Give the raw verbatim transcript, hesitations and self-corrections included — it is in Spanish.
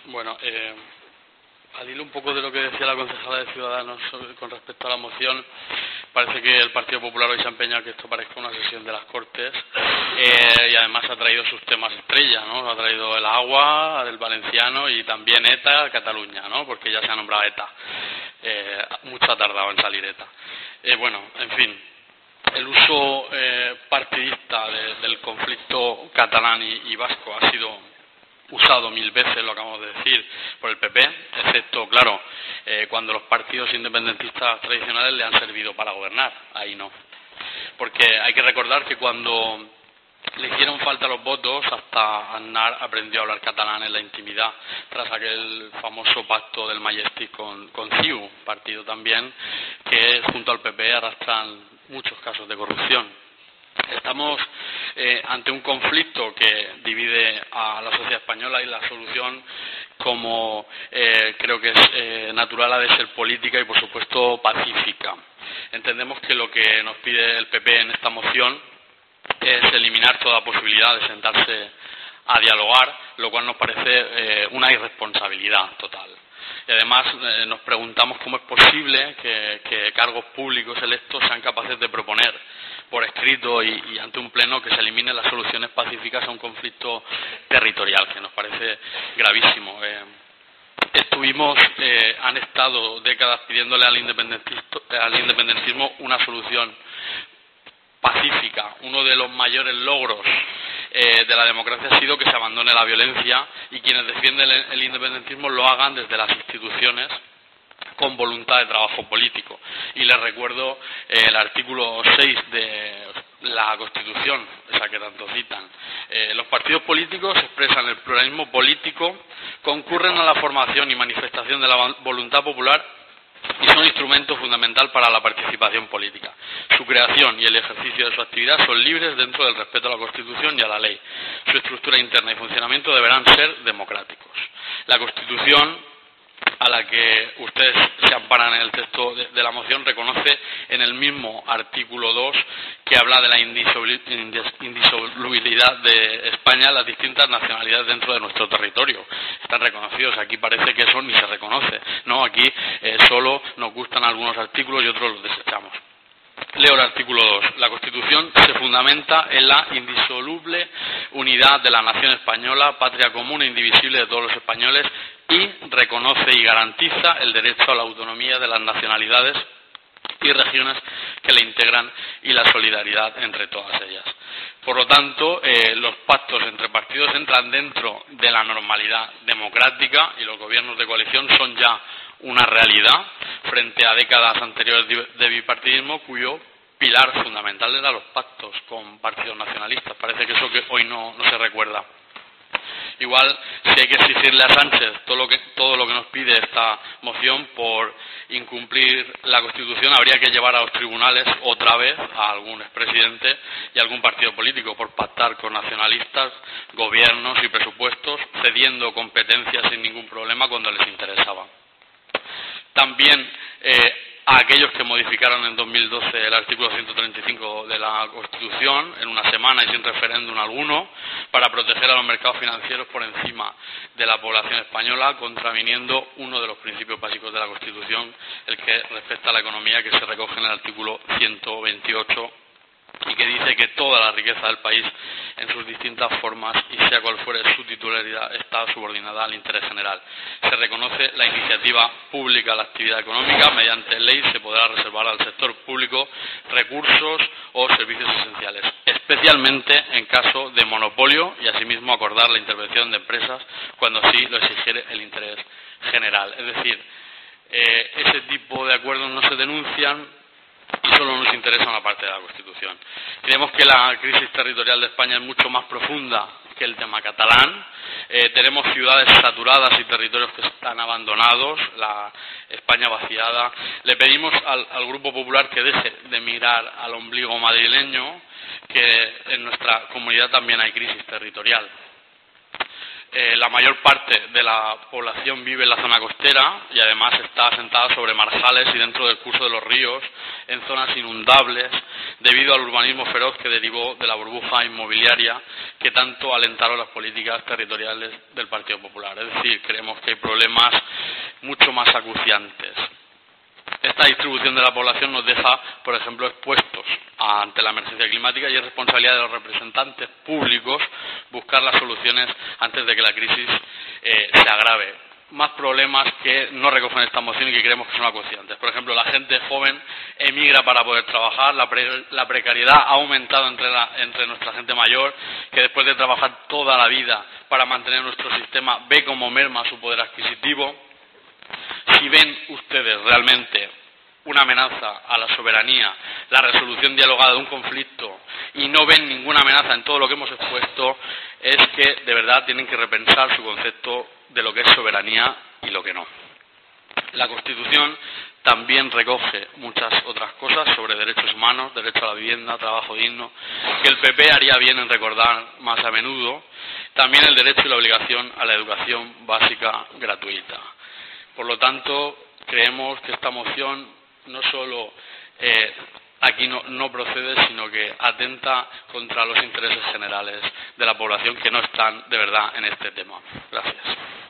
Bueno, eh, al hilo un poco de lo que decía la concejala de Ciudadanos con respecto a la moción, parece que el Partido Popular hoy se ha empeñado en que esto parezca una sesión de las Cortes eh, y además ha traído sus temas estrella, ¿no? Ha traído el agua, el valenciano y también ETA, Cataluña, ¿no? Porque ya se ha nombrado ETA. Eh, mucho ha tardado en salir ETA. Eh, bueno, en fin, el uso eh, partidista de, del conflicto catalán y, y vasco ha sido usado mil veces, lo acabamos de decir, por el P P, excepto, claro, eh, cuando los partidos independentistas tradicionales le han servido para gobernar. Ahí no. Porque hay que recordar que cuando le hicieron falta los votos, hasta Aznar aprendió a hablar catalán en la intimidad, tras aquel famoso pacto del Majestic con, con C I U, partido también que junto al P P arrastran muchos casos de corrupción. Estamos eh, ante un conflicto que divide a la sociedad española y la solución, como eh, creo que es eh, natural, ha de ser política y, por supuesto, pacífica. Entendemos que lo que nos pide el P P en esta moción es eliminar toda posibilidad de sentarse a dialogar, lo cual nos parece eh, una irresponsabilidad total. Y además eh, nos preguntamos cómo es posible que, que cargos públicos electos sean capaces de proponer por escrito y, y ante un pleno que se eliminen las soluciones pacíficas a un conflicto territorial, que nos parece gravísimo. Eh, estuvimos, eh, han estado décadas pidiéndole al independentismo, al independentismo una solución pacífica. Uno de los mayores logros eh, de la democracia ha sido que se abandone la violencia y quienes defienden el, el independentismo lo hagan desde las instituciones con voluntad de trabajo político. Y les recuerdo eh, el artículo seis de la Constitución, esa que tanto citan. Eh, los partidos políticos expresan el pluralismo político, concurren a la formación y manifestación de la voluntad popular y son instrumento fundamental para la participación política. Su creación y el ejercicio de su actividad son libres dentro del respeto a la Constitución y a la ley. Su estructura interna y funcionamiento deberán ser democráticos. La Constitución, a la que ustedes se amparan en el texto de, de la moción, reconoce en el mismo artículo dos que habla de la indisolubilidad de España las distintas nacionalidades dentro de nuestro territorio. Están reconocidos. Aquí parece que eso ni se reconoce. No, aquí eh, solo nos gustan algunos artículos y otros los desechamos. Leo el artículo dos. La Constitución se fundamenta en la indisoluble unidad de la nación española, patria común e indivisible de todos los españoles, y reconoce y garantiza el derecho a la autonomía de las nacionalidades y regiones que le integran y la solidaridad entre todas ellas. Por lo tanto, eh, los pactos entre partidos entran dentro de la normalidad democrática y los gobiernos de coalición son ya una realidad frente a décadas anteriores de bipartidismo, cuyo pilar fundamental eran los pactos con partidos nacionalistas. Parece que eso que hoy no, no se recuerda. Igual, si hay que exigirle a Sánchez todo lo que todo lo que nos pide esta moción por incumplir la Constitución, habría que llevar a los tribunales otra vez a algún expresidente y a algún partido político por pactar con nacionalistas, gobiernos y presupuestos, cediendo competencias sin ningún problema cuando les interesaba. También eh, a aquellos que modificaron en dos mil doce el artículo ciento treinta y cinco de la Constitución en una semana y sin referéndum alguno, para proteger a los mercados financieros por encima de la población española, contraviniendo uno de los principios básicos de la Constitución, el que respecta a la economía, que se recoge en el artículo ciento veintiocho y que dice que toda la riqueza del país en sus distintas formas y sea cual fuere su titularidad está subordinada al interés general. Se reconoce la iniciativa pública a la actividad económica. Mediante ley se podrá reservar al sector público recursos o servicios esenciales, especialmente en caso de monopolio, y asimismo acordar la intervención de empresas cuando así lo exigiere el interés general. Es decir, eh, ese tipo de acuerdos no se denuncian y solo nos interesa una parte de la Constitución. Creemos que la crisis territorial de España es mucho más profunda que el tema catalán. Eh, tenemos ciudades saturadas y territorios que están abandonados, la España vaciada. Le pedimos al, al Grupo Popular que deje de mirar al ombligo madrileño, que en nuestra comunidad también hay crisis territorial. Eh, la mayor parte de la población vive en la zona costera y además está asentada sobre marjales y dentro del curso de los ríos, en zonas inundables, debido al urbanismo feroz que derivó de la burbuja inmobiliaria que tanto alentaron las políticas territoriales del Partido Popular. Es decir, creemos que hay problemas mucho más acuciantes. Esta distribución de la población nos deja, por ejemplo, expuestos ante la emergencia climática y es responsabilidad de los representantes públicos buscar las soluciones antes de que la crisis eh, se agrave. Más problemas que no recogen esta moción y que creemos que son acuciantes. Por ejemplo, la gente joven emigra para poder trabajar, la, pre la precariedad ha aumentado entre, la, entre nuestra gente mayor, que después de trabajar toda la vida para mantener nuestro sistema ve cómo merma su poder adquisitivo. Si ven ustedes realmente una amenaza a la soberanía, la resolución dialogada de un conflicto y no ven ninguna amenaza en todo lo que hemos expuesto, es que de verdad tienen que repensar su concepto de lo que es soberanía y lo que no. La Constitución también recoge muchas otras cosas sobre derechos humanos, derecho a la vivienda, trabajo digno, que el P P haría bien en recordar más a menudo, también el derecho y la obligación a la educación básica gratuita. Por lo tanto, creemos que esta moción no solo eh, aquí no, no procede, sino que atenta contra los intereses generales de la población que no están de verdad en este tema. Gracias.